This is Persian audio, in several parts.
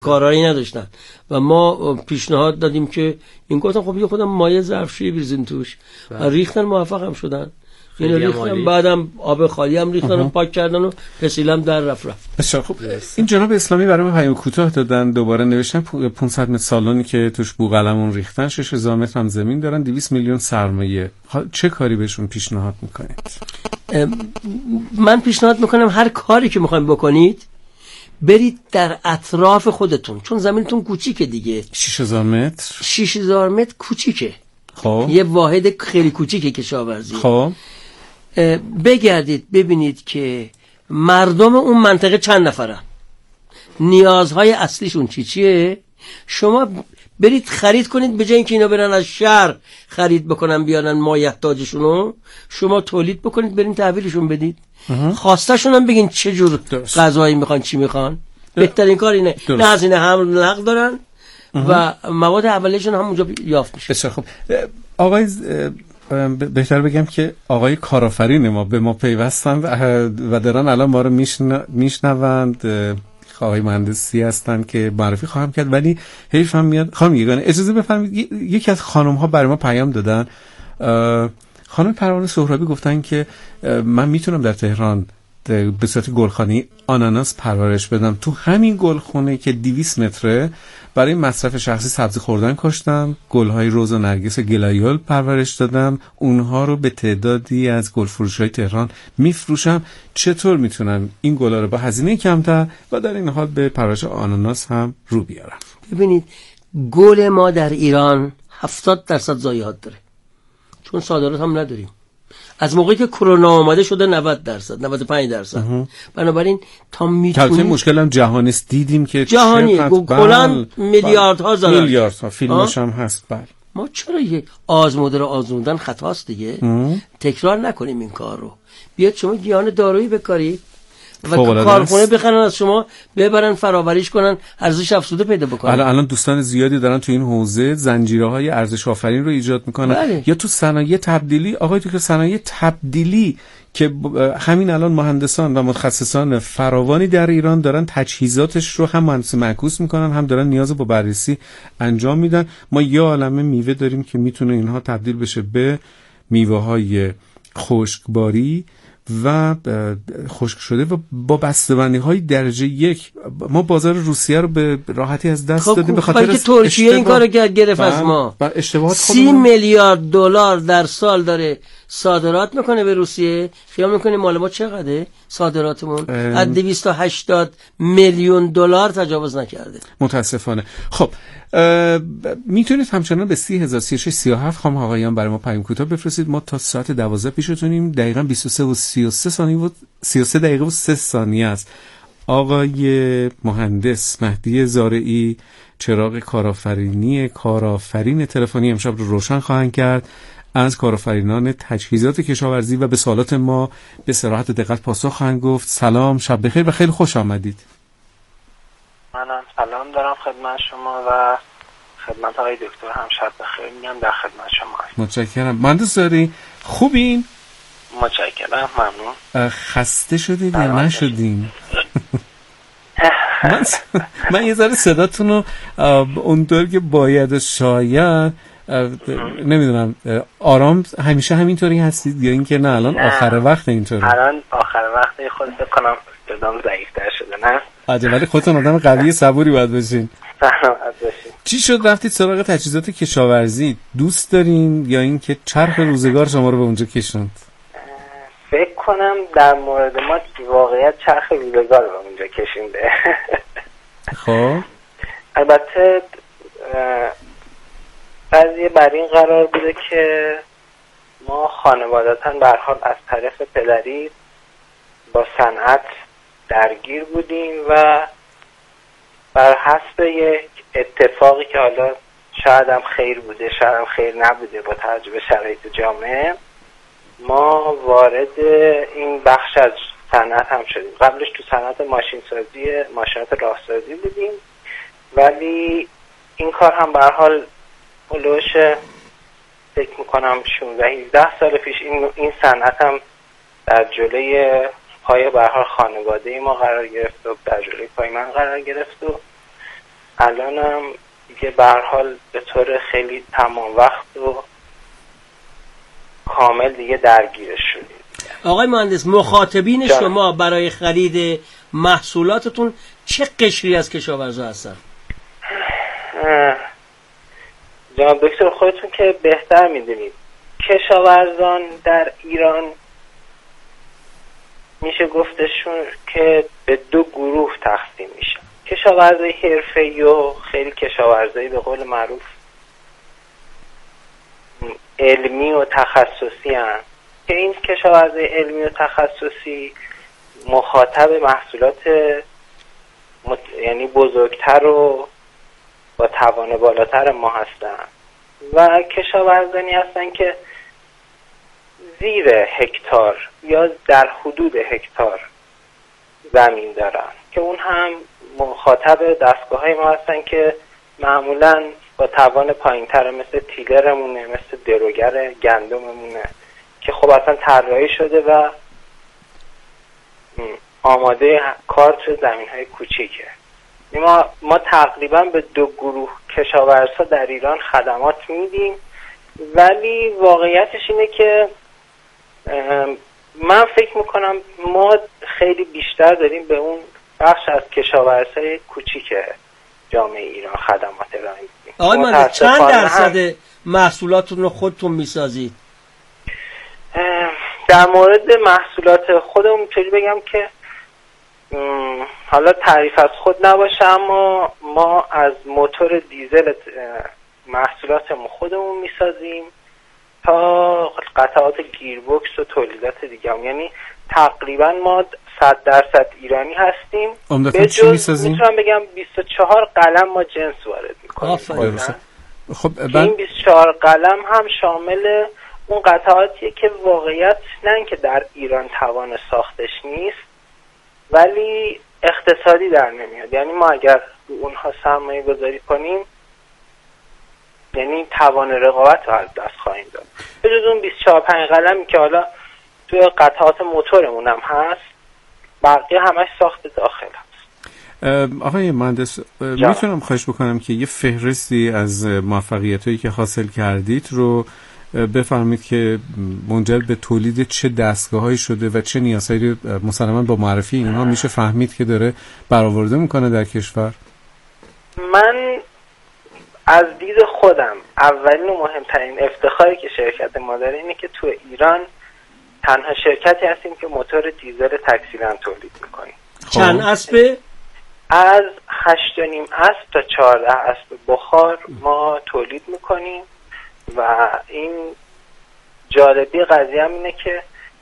کارایی نداشتن و ما پیشنهاد دادیم که این گفتم خب یه خودم مایع ظرفشویی بریزین توش و ریختن، موفق هم شدن. اینو ریختن، بعدم آب خالی هم ریختن و پاک کردن و پسیلم در رفت. بسیار خوب. این جناب اسلامی برای ما پیام کوتاه دادن، دوباره نوشتن 500 متر سالونی که توش بوقلمون ریختن، 6000 متر هم زمین دارن، 200 میلیون سرمایه. چه کاری بهشون پیشنهاد میکنید؟ من پیشنهاد میکنم هر کاری که میخوایم بکنید برید در اطراف خودتون، چون زمینتون کوچیکه دیگه. 6000 متر 6000 متر کوچیکه. خب یه واحد خیلی کوچیکه کشاورزی. خب بگردید ببینید که مردم اون منطقه چند نفرن، نیازهای اصلیشون چیه. شما برید خرید کنید، به جای اینکه اینا برن از شهر خرید بکنن بیارن مایحتاجشونو، شما تولید بکنید برین تحویلشون بدید. خواستشون هم بگین چه جور غذایی میخوان، چی میخوان. بهترین کار اینه. نه هزینه حمل نقل دارن و مواد اولیه‌شون هم اونجا یافت میشه. بسیار خوب. آقای بهتر بگم که آقای کارآفرین ما به ما پیوستن و دارن الان ما رو میشنوند. آقای مهندسی هستن که معرفی خواهم کرد، ولی حیف هم میاد. خانم یگانه اجازه بفرمایید، یکی از خانم ها برای ما پیام دادن. خانم پروانه سهرابی گفتن که من میتونم در تهران به صورت گلخانه‌ای آناناس پرورش بدم. تو همین گلخونه که 200 متره برای مصرف شخصی سبزی خوردن کاشتم، گل‌های رز و نرگس و گلایول پرورش دادم، اونها رو به تعدادی از گلفروش‌های تهران میفروشم. چطور میتونم این گلا رو با هزینه کمتر و در این حال به پرورش آناناس هم رو بیارم؟ ببینید گل ما در ایران 70% ضایعات داره، چون صادرات هم نداریم. از موقعی که کرونا آمده شده 90%، 95%. بنابراین تا میتونیم، مشکل هم جهانی است، دیدیم که جهانی کلا میلیاردها ضرر، میلیاردها فیلمش هم هست. بله ما چرا یه آزموده رو آزمودن خطاست دیگه. تکرار نکنیم این کار رو. بیاد شما گیاهان دارویی بکارید و کارخونه بخرن از شما، ببرن فراوریش کنن، ارزش افزوده پیدا بکنن. الان دوستان زیادی دارن تو این حوزه زنجیره‌های ارزش آفرین رو ایجاد میکنن. بله. یا تو صنایع تبدیلی، آقای دکتر، صنایع تبدیلی که همین الان مهندسان و متخصصان فراوانی در ایران دارن تجهیزاتش رو هم مهندس معکوس میکنن، هم دارن نیاز با بررسی انجام میدن. ما یه عالمه میوه داریم که میتونه اینها تبدیل بشه به میوه‌های خشکباری و خشک شده و با بسته‌بندی‌های درجه 1. ما بازار روسیه رو به راحتی از دست دادیم به خاطر که ترکیه این کارو گرفت از ما. 30 میلیارد دلار در سال داره صادرات میکنه به روسیه. خیال میکنه مال ما چقدره صادراتمون؟ از 280 میلیون دلار تجاوز نکرده متاسفانه. خب میتونید همچنان به 30,000 36 37 خانم آقایان برای ما پیام کوتاه بفرستید. ما تا ساعت 12 پیشتونیم. دقیقاً 23 و 33 ثانیه و 33 دقیقه و 3 ثانیه است. آقای مهندس مهدی زارعی، چراغ کارآفرین تلفنی امشب رو روشن خواهند کرد از کارآفرینان تجهیزات کشاورزی و به سوالات ما به صراحت و دقت پاسخ خواهند گفت. سلام، شب بخیر و خیلی خوش آمدید. منم سلام دارم خدمت شما و خدمت آقای دکتر هم شب بخیر میگم در خدمت شما. متشکرم. مهندس زارعی خوبین؟ متشکرم، ممنون. خسته شدید یا نشدین؟ من یه ذره صداتون رو اونطور که باید و شاید نمیدونم آرام همیشه همینطوری هستید یا اینکه نه الان آخر وقت اینطوری؟ الان آخر وقت خود بکنم صدام ضعیف‌تر شده. نه عجب، ولی خودتون آدم قوی صبوری باید باشین. سلامت باشین. چی شد رفتید سراغ تجهیزات کشاورزی؟ دوست دارین یا اینکه چرخ روزگار شما رو به اونجا کشوند؟ فکر کنم در مورد ما واقعیت چرخ روزگار رو به اونجا کشونده. خب البته قضیه بر این قرار بوده که ما خانوادتاً به هر حال از طرف پدری با صنعت درگیر بودیم و بر حسب یک اتفاقی که حالا شاید هم خیر بوده شاید هم خیر نبوده با توجه به شرایط جامعه، ما وارد این بخش از صنعت هم شدیم. قبلش تو صنعت ماشینات راهسازی بودیم، ولی این کار هم به هر حال هلوش فکر میکنم 16-17 سال پیش این صنعت هم در جلوی پای به هر حال خانواده ما قرار گرفت و در جلوی پای من قرار گرفت و الانم دیگه به هر حال به طور خیلی تمام وقت و کامل دیگه درگیرش شدیم. آقای مهندس، مخاطبین شما برای خرید محصولاتتون چه قشری از کشاورزا هستن؟ جناب دکتر خودتون که بهتر میدونید کشاورزان در ایران میشه گفتشون که به دو گروه تقسیم میشن. کشاورزای حرفه‌ای و خیلی کشاورزایی به قول معروف علمی و تخصصی هستند که این کشاورزای علمی و تخصصی مخاطب محصولات یعنی بزرگتر و با توان بالاتر ما هستن و کشاورزانی هستن که زیر هکتار یا در حدود هکتار زمین دارن که اون هم مخاطب دستگاه‌های ما هستن که معمولاً با توان پایین‌تر، مثل تیلرمونه، مثل دروگر گندممونه که خب اصلا طراحی شده و آماده کار تو زمین‌های کوچیکه. ما تقریبا به دو گروه کشاورزها در ایران خدمات میدیم، ولی واقعیتش اینه که من فکر میکنم ما خیلی بیشتر داریم به اون بخش از کشاورزهای کوچیک جامعه ایران خدمات ارائه میدیم. آقای مهندس، چند درصد محصولاتتون رو خودتون میسازید؟ در مورد محصولات خودمون میتونی بگم که حالا تعریف از خود نباشه، اما ما از موتور دیزل محصولاتمون خودمون میسازیم تا قطعات گیربکس و تولیدات دیگه هم. یعنی تقریبا ما 100% ایرانی هستیم. عمدتاً چی میسازیم؟ میتونم بگم 24 قلم ما جنس وارد میکنیم. خب این 24 قلم هم شامل اون قطعاتیه که واقعیت نه اینکه در ایران توان ساختش نیست، ولی اقتصادی در نمیاد. یعنی ما اگر اونها سرمایه گذاری کنیم یعنی توان رقابت رو از دست خواهیم داد. به جز اون 24 قلمی که حالا توی قطعات موتورمون هم هست، بقیه همش ساخت داخل هست. آقای مهندس، میتونم خواهش بکنم که یه فهرستی از موفقیتایی که حاصل کردید رو بفرمایید که منجر به تولید چه دستگاه‌هایی شده و چه نیازهایی مسلماً با معرفی اینها میشه فهمید که داره برآورده میکنه در کشور؟ من از دید خودم اولین و مهمترین افتخاری که شرکت ما داره اینه که تو ایران تنها شرکتی هستیم که موتور دیزل تکثیراً تولید میکنیم. چند اسبه؟ از 8.5 اسب تا 14 اسب بخار ما تولید میکنیم و این جالبی قضیه هم اینه که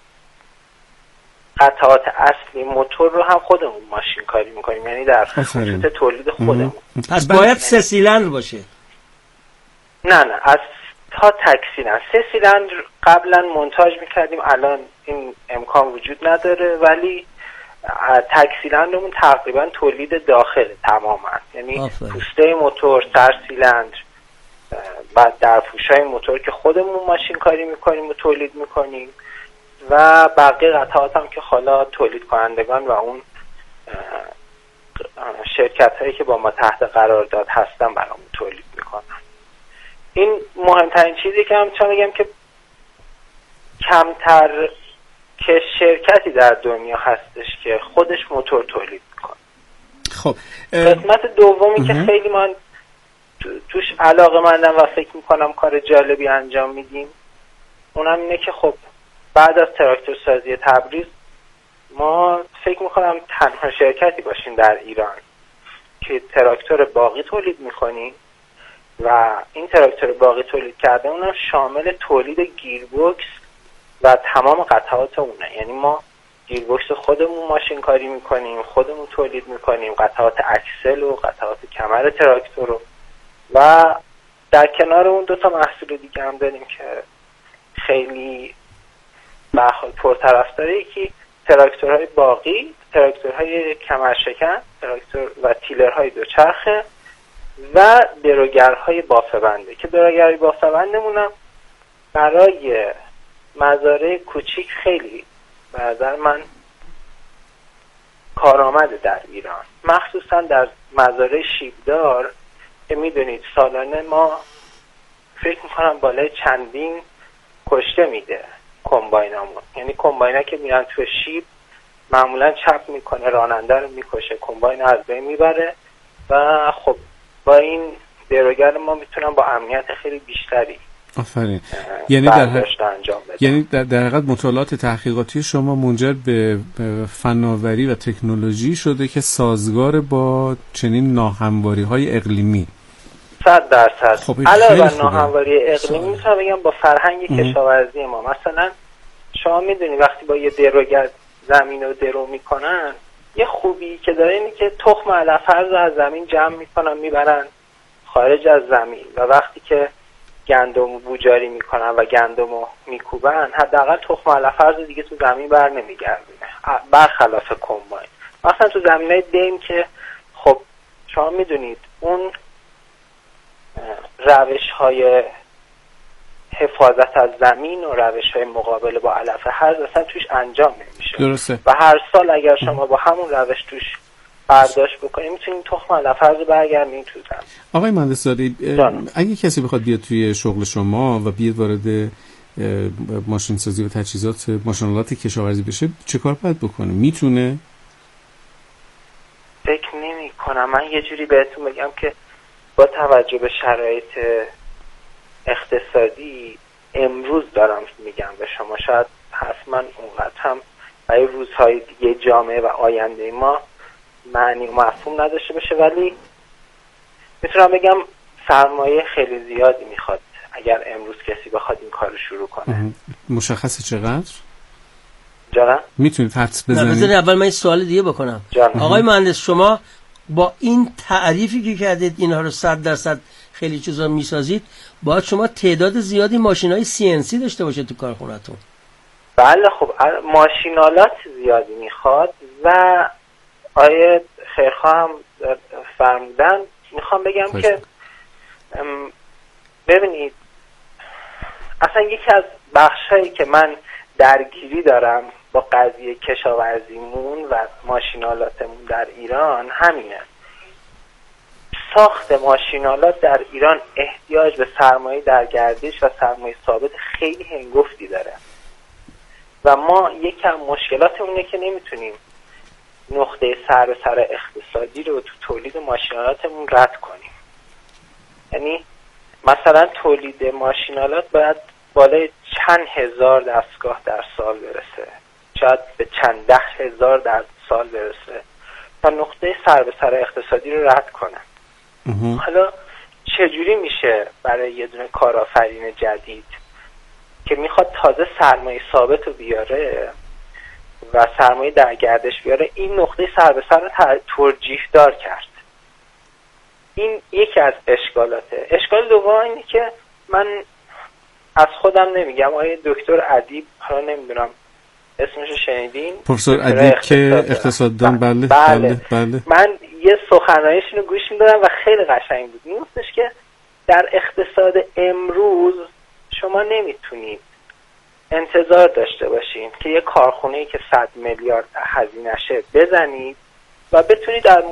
قطعات اصلی موتور رو هم خودمون ماشین کاری میکنیم، یعنی در خصوص تولید خودمون. پس باید 3 سیلندر باشه؟ نه از تا تک سیلندر. 3 سیلندر قبلا مونتاژ میکردیم، الان این امکان وجود نداره، ولی تک سیلندرمون تقریبا تولید داخل تماما، یعنی پوسته موتور، سر سیلندر، بعد در فوشای موتور که خودمون ماشین کاری میکنیم و تولید میکنیم و بقیه قطعات هم که حالا تولید کنندگان و اون شرکت هایی که با ما تحت قرارداد هستن برامون تولید میکنن. این مهمترین چیزی که هم بگم که کمتر که شرکتی در دنیا هستش که خودش موتور تولید میکنه. خب قسمت دومی که خیلی من توش علاقه مندم و فکر میکنم کار جالبی انجام میدیم، اونم اینه که خب بعد از تراکتور سازی تبریز ما فکر میکنم تنها شرکتی باشیم در ایران که تراکتور باقی تولید میکنیم و این تراکتور باقی تولید کرده اونم شامل تولید گیربکس و تمام قطعات اونه. یعنی ما گیربکس خودمون ماشین کاری میکنیم، خودمون تولید میکنیم، قطعات اکسل و قطعات کمر تراکتور رو، و در کنار اون 2 محصول دیگه هم داریم که خیلی پرطرفداره، یکی تراکتورهای باقی، تراکتورهای کمرشکن، تراکتور و تیلرهای دوچرخه و دروگرهای بافه‌بنده که دروگرهای بافه‌بندمون هم برای مزارع کوچیک خیلی به نظر من کارآمده در ایران، مخصوصا در مزارع شیبدار که میدونید سالانه ما فکر میکنم بالای چندین کشته میده کمباینامون. یعنی کمباینا که میرن تو شیب معمولا چپ میکنه، راننده رو میکشه، کمباین رو از بین میبره و خب با این دروگر ما میتونن با امنیت خیلی بیشتری آفرین. یعنی در حقیقت مطالعات تحقیقاتی شما منجر به فناوری و تکنولوژی شده که سازگار با چنین ناهمواری‌های اقلیمی. 100%. علاوه بر ناهمواری اقلیمی میتونم بگم با فرهنگ کشاورزی ما. مثلا شما میدونی وقتی با یه دروگر زمین رو درو میکنن، یه خوبی که داره اینه که تخم علف‌ارز رو از زمین جمع میکنن میبرن خارج از زمین و وقتی که گندم بوجاری میکنن و گندم رو میکوبن حداقل تخم علف‌ارز دیگه تو زمین بر نمیگردونه، برخلاف کمباین. مثلا تو زمینای دیم که خب شما میدونید اون روش‌های حفاظت از زمین و روش‌های مقابله با علف‌ارز اصلا توش انجام نمیشه. درسته. و هر سال اگر شما با همون روش توش برداشت بکنید میتونید تخم علف‌ارز رو برگردونید تو زمین. آقای مهندس‌زاده، اگه کسی بخواد بیاد توی شغل شما و بیاد وارد ماشین سازی و تجهیزات ماشین‌آلات کشاورزی بشه چه کار باید بکنه؟ میتونه؟ فکر نمی‌کنم. من یه جوری بهتون بگم که با توجه به شرایط اقتصادی امروز دارم میگم به شما، شاید حتما اونقدر هم برای روزهای دیگه جامعه و آینده ما معنی و مفهوم نداشته باشه، ولی میتونم بگم سرمایه خیلی زیادی میخواد اگر امروز کسی بخواد این کار رو شروع کنه. مشخصه چقدر؟ جانم میتونید حدس بزنید؟ نه اول من این سوال دیگه بکنم. آقای مهندس، شما با این تعریفی که کردید اینها رو 100% خیلی چیزا میسازید، باید شما تعداد زیادی ماشینای CNC داشته باشه تو کارخونه‌تون. بله خب ماشینالات زیادی میخواد و آیه خیرخواه هم فرمودن. میخوام بگم که ببینید اصلا یکی از بخشایی که من درگیری دارم با قضیه کشاورزیمون و ماشینالاتمون در ایران همینه. ساخت ماشینالات در ایران احتیاج به سرمایه در گردش و سرمایه ثابت خیلی هنگفتی داره و ما یکم مشکلاتمون اینه که نمیتونیم نقطه سر به سر اقتصادی رو تو تولید ماشینالاتمون رد کنیم. یعنی مثلا تولید ماشینالات باید بالای چند هزار دستگاه در سال برسه، شاید به چند 10,000 در سال برسه تا نقطه سر به سر اقتصادی رو رد کنه. حالا چجوری میشه برای یه دونه کارآفرین جدید که میخواد تازه سرمایه ثابت رو بیاره و سرمایه در گردش بیاره این نقطه سر به سر رو ترجیح دار کرد؟ این یکی از اشکالاته. اشکال دوم اینه که من از خودم نمیگم، آقای دکتر ادیب، حالا نمیدونم اسمشو شنیدین؟ پروفسور ادیب که اقتصاددان. بله. من یه سخنرانیشون رو گوش میدادم و خیلی قشنگ بود. میگفتش که در اقتصاد امروز شما نمیتونید انتظار داشته باشین که یه کارخونه‌ای که 100 میلیارد هزینه‌شه بزنید و بتونید از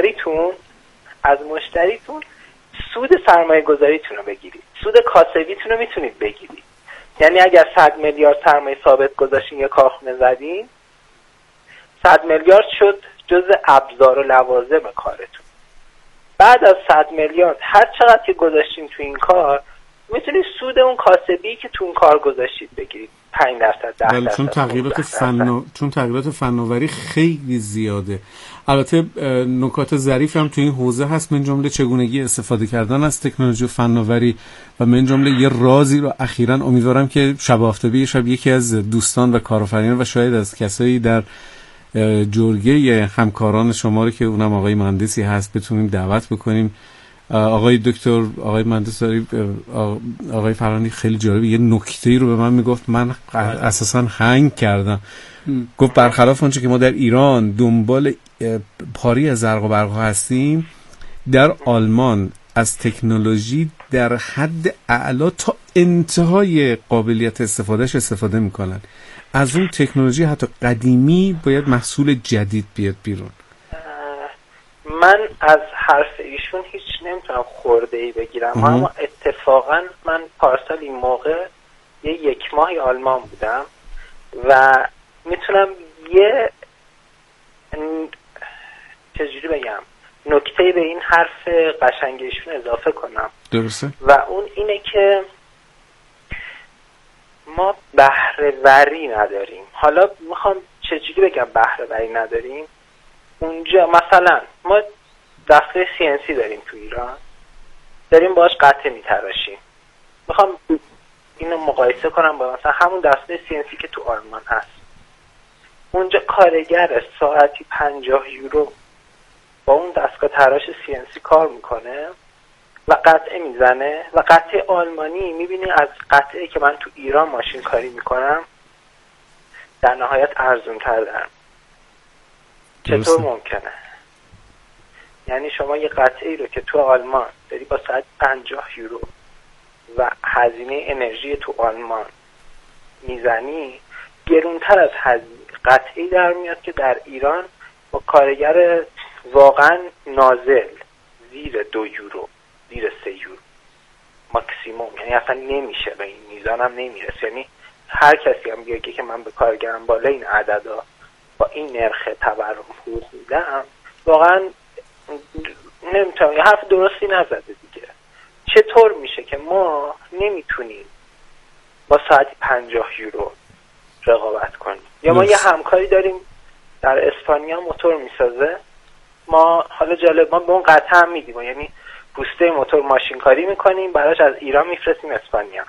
مشتریتون سود سرمایه گذاریتون رو بگیرید، سود کاسبیتون رو میتونید بگیرید. یعنی اگر 100 میلیارد سرمایه ثابت گذاشتین یه کارخونه زدین، 100 میلیارد شد جزء ابزار و لوازم کارتون. بعد از 100 میلیارد هر چقدر که گذاشتین تو این کار میتونید سود اون کاسبی که تو اون کار گذاشتید بگیرید، 5%، 10%. چون تغییرات فناوری خیلی زیاده. البته نکات ظریف هم تو این حوزه هست، من جمله چگونگی استفاده کردن از تکنولوژی و فناوری و من جمله یه رازی رو اخیراً امیدوارم که شب آفتابی شب یکی از دوستان و کارآفرینان و شاید از کسایی در جرگه همکاران شما رو که اونم آقای مهندسی هست بتونیم دعوت بکنیم. آقای دکتر، آقای مهندس آقای فرانی خیلی جالبه، یه نکته‌ای رو به من میگفت، من اساساً هنگ کردم. گفت برخلاف اونچه که ما در ایران دنبال پاری از زرق و برق هستیم، در آلمان از تکنولوژی در حد اعلا تا انتهای قابلیت استفاده میکنن. از اون تکنولوژی حتی قدیمی باید محصول جدید بیاد بیرون. من از حرف ایشون هیچ نمیتونم خورده‌ای بگیرم، اما اتفاقا من پارسال این موقع یک ماهی آلمان بودم و میتونم یه چجوری بگم نکته به این حرف قشنگشون اضافه کنم. درسته. و اون اینه که ما بهره‌وری نداریم. حالا میخوام چجوری بگم بهره‌وری نداریم؟ اونجا مثلا ما دستگاه CNC داریم تو ایران، داریم باهاش قطعه میتراشیم. میخوام اینو مقایسه کنم با مثلا همون دستگاه CNC که تو آلمان هست. اونجا کارگر ساعتی 50 یورو با اون دستگاه تراش CNC کار میکنه و قطعه میزنه و قطعه آلمانی میبینی از قطعه که من تو ایران ماشین کاری میکنم در نهایت ارزون تر دارم. چطور ممکنه؟ یعنی شما یه قطعه ای رو که تو آلمان داری با ساعت 50 یورو و هزینه انرژی تو آلمان میزنی، گرونتر از قطعی در میاد که در ایران با کارگر واقعا نازل زیر 2 یورو، زیر 3 یورو ماکسیموم، یعنی اصلا نمیشه، به این میزان هم نمیرسه. یعنی هر کسی هم بیاگه که من به کارگرم بالا این عددا با این نرخ تورم حقوق میدم، واقعا نمیتونم، یه حرف درستی نزده دیگه. چطور میشه که ما نمیتونیم با ساعتی 50 یورو رقابت کنیم؟ یا ما یه همکاری داریم در اسپانیا موتور میسازه، ما حالا جالب ما به اون قطعه هم میدیم، یعنی پوسته موتور ماشین کاری میکنیم براش از ایران میفرستیم اسپانیا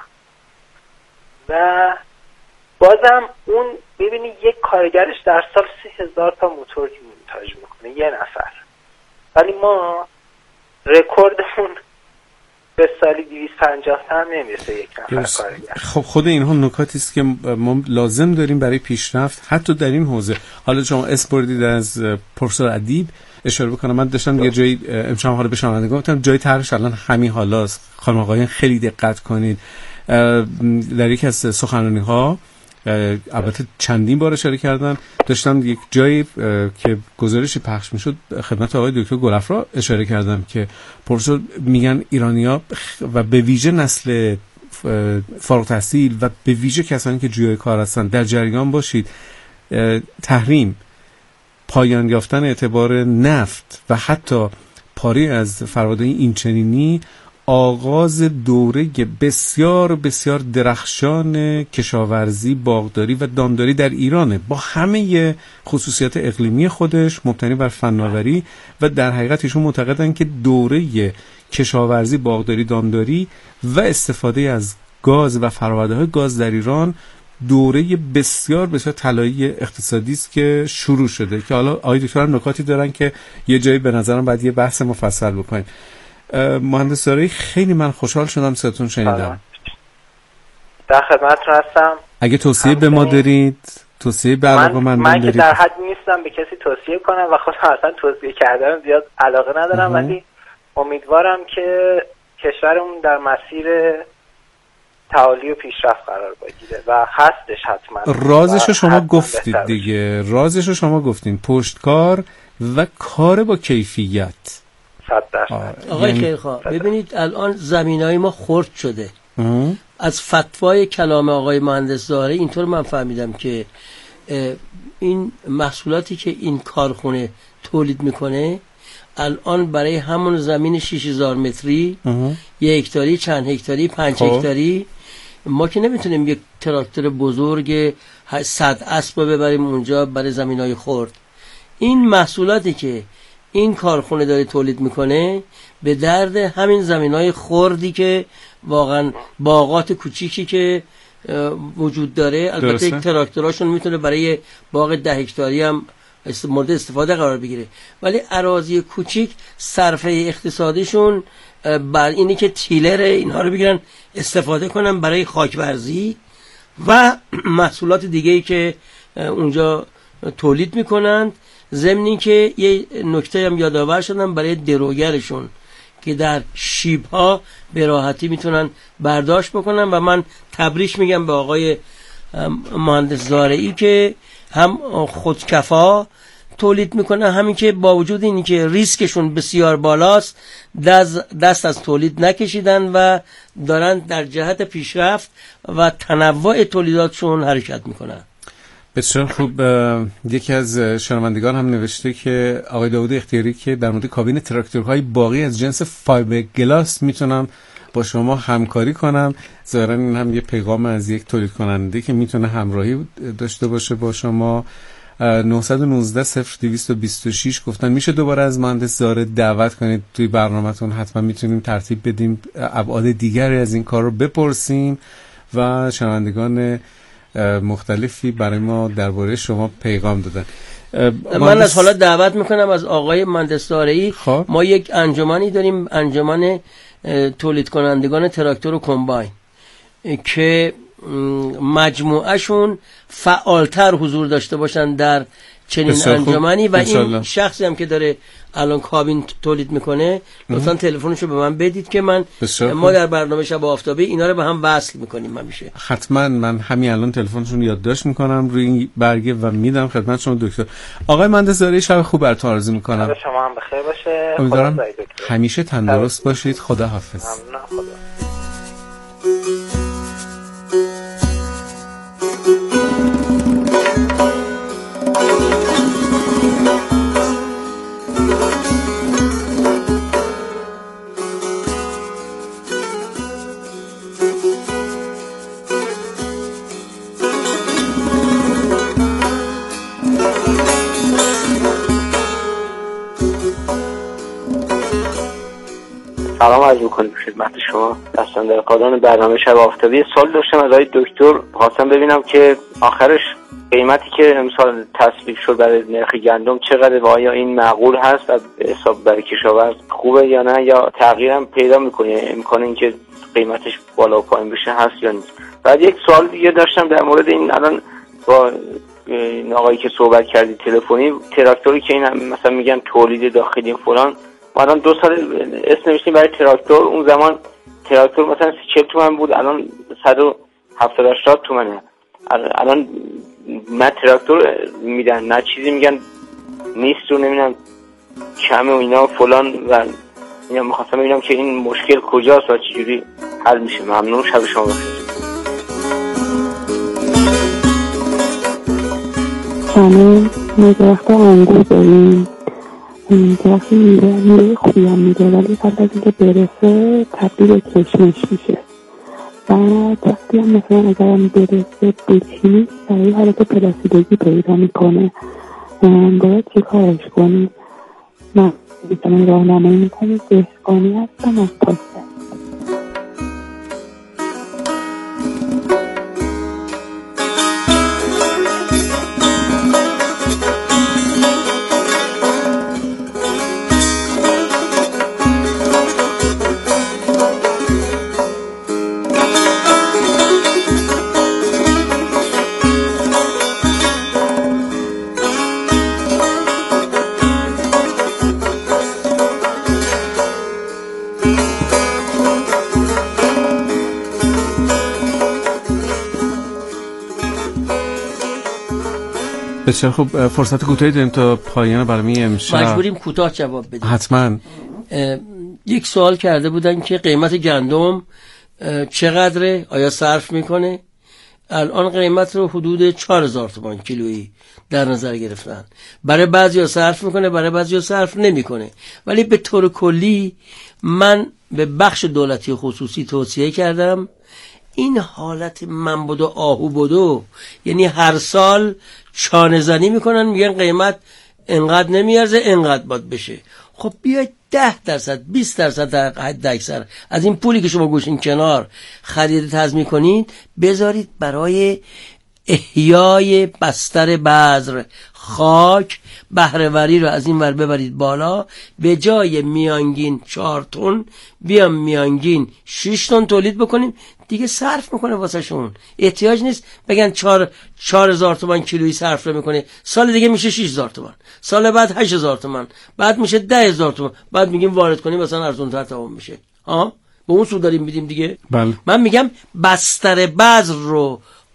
و بازم اون ببینی یک کارگرش در سال 30,000 تا موتور مونتاژ میکنه یه نفر، ولی ما رکوردمون به سالی 250 تا هم نمیرسه یک نفر کارگر. خب خود اینها نکاتی است که ما لازم داریم برای پیشرفت حتی در این حوزه. حالا شما اسم بردید از پروفسور ادیب، اشاره بکنم من داشتم یه جایی امشب حالا به شنوندگان گفتم جای طرحش الان همین حالاست. خانم آقایان خیلی دقت کنید، در یکی از سخنرانی‌ها البته چندین بار اشاره کردن، داشتم یک جایی که گزارشی پخش میشد خدمت آقای دکتر گلفرا اشاره کردم که پروفسور میگن ایرانی‌ها و به ویژه نسل فارغ التحصیل و به ویژه کسانی که جویای کار هستن در جریان باشید. تحریم، پایان یافتن اعتبار نفت و حتی پاری از فرآیندهای اینچنینی آغاز دوره بسیار بسیار درخشان کشاورزی، باغداری و دامداری در ایرانه با همه خصوصیات اقلیمی خودش مبتنی بر فناوری و در حقیقت ایشون معتقدن که دوره کشاورزی، باغداری، دامداری و استفاده از گاز و فرآورده‌های گاز در ایران دوره بسیار بسیار طلایی اقتصادی است که شروع شده که حالا آقای دکتر هم نکاتی دارن که یه جایی به نظرم باید یه بحث مفصل بکنیم. مهندس زارعی خیلی من خوشحال شدم صداتون شنیدم. در خدمتتون هستم. اگه توصیه به ما دارید، توصیه به علاقه‌مندان دارید؟ من که در حد نیستم به کسی توصیه کنم و خودم اصلا توصیه کردن زیاد علاقه ندارم، ولی امیدوارم که کشورمون در مسیر تعالی و پیشرفت قرار بگیره و هستش حتما. رازشو شما گفتید دیگه، رازشو شما گفتین، پشتکار و کار با کیفیت. 100%. آقای خیرخواه ببینید الان زمینای ما خرد شده. از فتوای کلام آقای مهندس زارعی اینطور من فهمیدم که این محصولاتی که این کارخونه تولید میکنه الان برای همون زمین 6000 متری، 1 هکتاری، چند هکتاری، 5 هکتاری، ما که نمیتونیم یک تراکتور بزرگ 100 اسب ببریم اونجا برای زمینای خرد. این محصولاتی که این کارخونه داره تولید میکنه به درد همین زمینای خردی که واقعا باغات کوچیکی که وجود داره. البته یک تراکتوراشون میتونه برای باغ 10 هکتاری هم مورد استفاده قرار بگیره، ولی اراضی کوچیک صرفه اقتصادیشون بر اینی که تیلر اینها رو بگیرن استفاده کنن برای خاکورزی و محصولات دیگه‌ای که اونجا تولید میکنند. ضمن که یه نکته هم یادآور شدم برای دروگرشون که در شیب‌ها به راحتی میتونن برداشت بکنن و من تبریک میگم به آقای مهندس زارعی که هم خودکفا تولید میکنن، همین که با وجود اینی که ریسکشون بسیار بالاست دست از تولید نکشیدن و دارن در جهت پیشرفت و تنوع تولیداتشون حرکت میکنن. بسیار خوب. یکی از شنوندگان هم نوشته که آقای داوود اختیاری که در مورد کابین تراکتورهای باقی از جنس فایبر گلاس میتونم با شما همکاری کنم. ظاهرا این هم یه پیغام از یک تولید کننده که میتونه همراهی داشته باشه با شما. 919-0226 گفتن میشه دوباره از مهندس زاره دعوت کنید توی برنامه‌تون، حتما میتونیم ترتیب بدیم ابعاد دیگری از این کار رو بپرسیم و شنوندگان مختلفی برای ما درباره شما پیغام دادن. من از حالا دعوت میکنم از آقای مهندس زارعی. ما یک انجمنی داریم، انجمن تولید کنندگان تراکتور و کمباین، که مجموعهشون فعالتر حضور داشته باشن در چنین انجمنی و این شخصی هم که داره الان کابین تولید میکنه لطفا تلفنشو به من بدید که ما در برنامه شب آفتابی اینا رو به هم وصل میکنیم. همیشه حتما من همین الان تلفنشون یادداشت میکنم روی این برگه و میدم خدمت شما دکتر. آقای مهندس زارعی شب خوب براتون آرزو میکنم. شما هم بخیر باشه. امیدوارم همیشه تندرست باشید. خدا حافظ. ممنون. خدا. سلام عرض می‌کنم خدمت شما. دستاندرکاران برنامه شب آفتابی. سوال داشتم از آقای دکتر، خواستم ببینم که آخرش قیمتی که امسال تصویب شد برای نرخ گندم چقدره و آیا این معقول هست و حساب برای کشاورز خوبه یا نه، یا تغییرم پیدا می‌کنه، امکان اینکه قیمتش بالا و پایین بشه هست یا نیست. بعد یک سوال دیگه داشتم در مورد این، الان با این آقایی که صحبت کردی تلفنی، تراکتوری که این مثلا میگن تولید داخلی فلان، ما الان 2 سال اسم نوشتیم برای تراکتور، اون زمان تراکتور مثلا 40 تومن بود، الان 170-80 تومنه. الان نه تراکتور میدن نه چیزی، میگن نیست رو نمیدونم کمه و اینا فلان، و اینا میخواستم ببینم که این مشکل کجاست و چجوری حل میشه. ممنون. شب شما بخیر. سلام. ما درخت انگور داریم، درخت میوه خوبی هم میده، ولی قبل از اینکه برسه تبدیل به کشمش میشه و درختی هم مثلا اگرم برسه بچینی سریع حالت پلاسیدگی پیدا میکنه. باید چه کارش کنیم؟ من میتونم راهنمایی میکنم. دهقانی هستم از پاسه. بسیار خوب. فرصت کوتاهی داریم تا پایان برنامه امشب. مجبوریم کوتاه جواب بدیم. حتما. یک سوال کرده بودن که قیمت گندم چقدره، آیا صرف میکنه؟ الان قیمت رو حدود 4000 تومان کیلویی در نظر گرفتن. برای بعضیا صرف میکنه، برای بعضیا صرف نمیکنه، ولی به طور کلی من به بخش دولتی و خصوصی توصیه کردم این حالت من بدو آهو بدو، یعنی هر سال چانه زنی میکنن، میگن قیمت انقدر نمیارزه انقدر باید بشه. خب بیاید 10% 20% در حد اکثر از این پولی که شما گوشین کنار خرید تضمین کنید بذارید برای احیای بستر بذر، خاک، بهره‌وری رو از این ور ببرید بالا. به جای میانگین 4 تن بیام میانگین 6 تن تولید بکنیم، دیگه صرف میکنه واسه شون. احتیاج نیست بگن 4000 تومان کیلویی صرف میکنه، سال دیگه میشه 6000 تومان، سال بعد 8000 تومان، بعد میشه 10000 تومان، بعد میگیم وارد کنیم مثلا ارزان‌تر تمام میشه. به اون سود داریم میدیم دیگه. بله. من میگم بستر بذر رو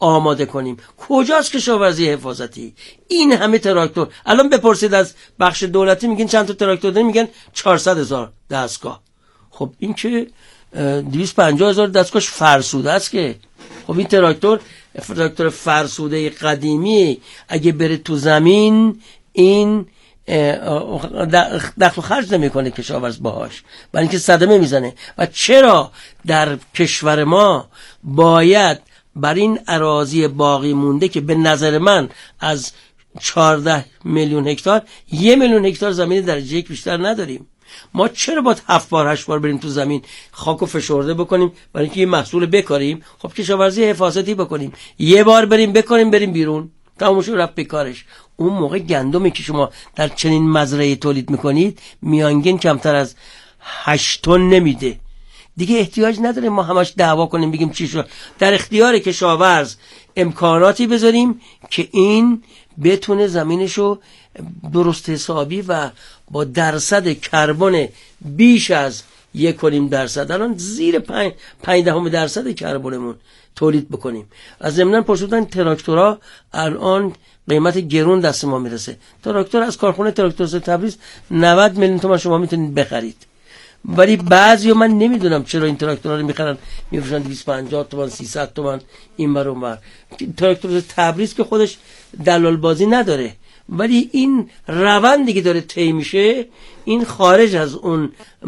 آماده کنیم. کجاست کشاورزی حفاظتی؟ این همه تراکتور. الان بپرسید از بخش دولتی میگن چند تا تراکتور داریم، میگن 400,000 دستگاه. خب این که 250,000 دستگاهش فرسوده است که. خب این تراکتور فرسوده قدیمی اگه بره تو زمین این دخل و خرج نمیکنه کشاورز باهاش، برای اینکه صدمه میزنه. و چرا در کشور ما باید بر این اراضی باقی مونده که به نظر من از 14 میلیون هکتار 1 میلیون هکتار زمین درجه یک بیشتر نداریم، ما چرا باید 7 بار 8 بار بریم تو زمین خاک و فشرده بکنیم برای اینکه یه محصول بکاریم؟ خب کشاورزی حفاظتی بکنیم، یه بار بریم بکنیم بریم بیرون، تموم شد رفت بکارش. اون موقع گندمی که شما در چنین مزرعه تولید میکنید میانگین کمتر از 8 تن نمیده. دیگه احتیاج نداره ما همش دعوا کنیم بگیم چی شد. در اختیار کشاورز امکاناتی بذاریم که این بتونه زمینشو درست حسابی و با درصد کربن بیش از 1.5%، الان زیر 0.5% کربنمون تولید بکنیم. از ضمن پرسیدن تراکتورها الان قیمت گرون دست ما میرسه. تراکتور از کارخونه تراکتورساز تبریز 90 میلیون تومان شما میتونید بخرید، ولی بعضیا من نمیدونم چرا این تراکتورها رو میخرن میفروشن 250 تومان 300 تومان این بر اون بر. تراکتورساز تبریز که خودش دلال بازی نداره، ولی این روندی که داره طی میشه این خارج از اون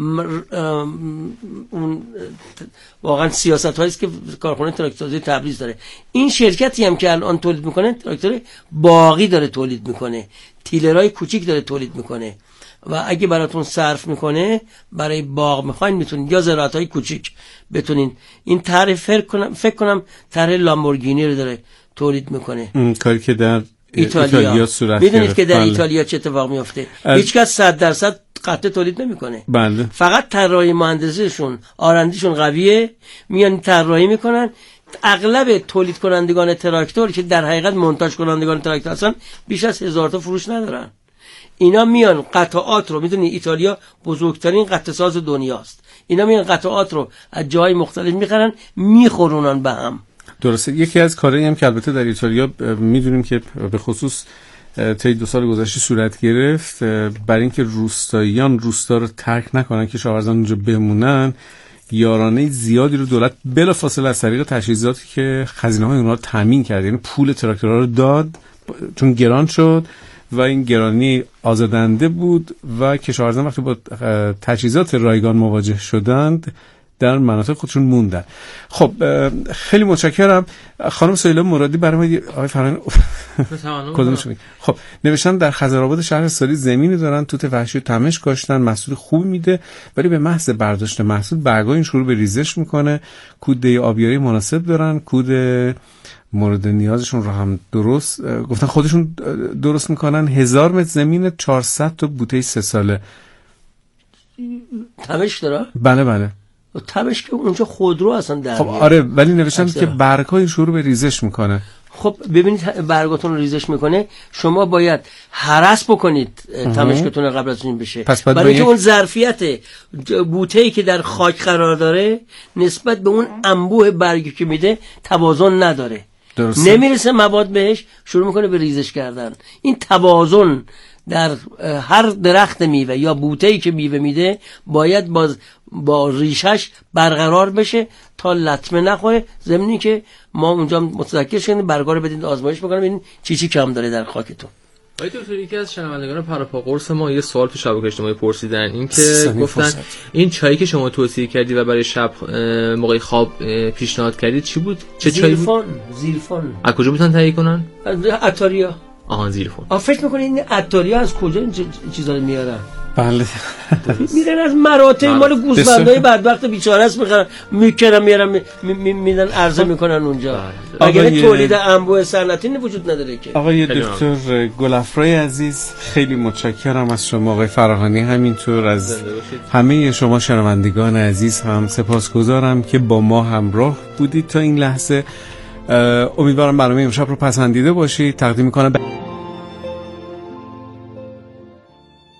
واقعا سیاست هایی است که کارخانه تراکتورسازی تبریز داره. این شرکتی هم که الان تولید میکنه تراکتور باقی داره تولید میکنه، تیلرهای کوچیک داره تولید میکنه و اگه براتون صرف میکنه برای باغ میخواین میتونید یا زراعت‌های کوچیک بتونین. این طرح فکر کنم طرح لامبورگینی رو داره تولید میکنه. این کاری که در ایتالیا صورت میدونید که در ایتالیا چه اتفاق میفته؟ هیچکس 100% قطعه تولید نمیکنه. بله. فقط طراحی مهندسیشون آرندیشون قویه، میان طراحی میکنن. اغلب تولید کنندگان تراکتور که در حقیقت مونتاژ کنندگان تراکتور هستن بیش از 1000 تا فروش ندارن. اینا میان قطعات رو، میدونی ایتالیا بزرگترین قطعه ساز دنیاست، اینا میان قطعات رو از جای مختلف میخرن میخورونن به هم. درسته. یکی از کارهایی هم که البته در ایتالیا میدونیم که به خصوص طی 2 سال گذشته صورت گرفت، برای اینکه روستاییان روستا رو ترک نکنن که کشاورزان اونجا بمونن، یارانه زیادی رو دولت بلافاصله از طریق تجهیزاتی که خزینه‌های اونها رو تامین کرد، یعنی پول تراکتورها رو داد چون گران شد و این گرانی آزادنده بود و کشاورزان وقتی با تجهیزات رایگان مواجه شدند در مناطق خودشون موندن. خب خیلی متشکرم. خانم سهیلا مرادی برای ما آقای فرهانی کدومش میگه؟ خب نوشتن در خزرآباد شهرستانی زمینی دارن توت وحشی و تمش کاشتن، محصول خوب میده ولی به محض برداشت محصول برگای این شروع به ریزش میکنه. کوده آبیاری مناسب دارن، کوده مورد نیازشون رو هم درست گفتن خودشون درست میکنن. 1000 متر زمین 400 تا بوته 3 ساله تمش داره؟ بله بله. تمش که اونجا خودرو اصلا در خب آره، ولی نوشتن که برگای شروع به ریزش میکنه. خب ببینید برگاتون رو ریزش میکنه، شما باید هرس بکنید تمشکتون قبل از این بشه، برای اینکه اون ظرفیت بوته‌ای که در خاک قرار داره نسبت به اون انبوه برگی که میده توازن نداره. درسته. نمیرسه مواد بهش، شروع میکنه به ریزش کردن. این توازن در هر درخت میوه یا بوته‌ای که میوه میده باید با ریشش برقرار بشه تا لطمه نخوره، ضمنی که ما اونجا متذکر شدیم برگا رو بدین آزمایش بکنم ببینید چی کم داره در خاکتون. آقای دکتر، یکی از شنوندگان پراپا قرص ما یه سوال تو شبکه اجتماعی پرسیدن، این که گفتن این چایی که شما توصیه کردی و برای شب موقع خواب پیشنهاد کردید چی بود؟ چه چایی بود؟ زیرفون. از کجا میتونن تهیه کنن؟ عطاریا. آها زیرفون. فکر میکنید این عطاریا از کجا این چیزا رو میارن؟ بله میرن از مراتع مال گوسفندای بدبخت بیچاره است میکنن میارن میدن عرضه میکنن اونجا. اگر تولید انبوه صنعتی وجود نداره که. آقای دکتر گلافرای عزیز خیلی متشکرم از شما. آقای فراهانی همینطور از همه شما شنوندگان عزیز هم سپاسگزارم که با ما همراه بودید تا این لحظه. امیدوارم برنامه امشب رو پسندیده باشید. تقدیم میکنم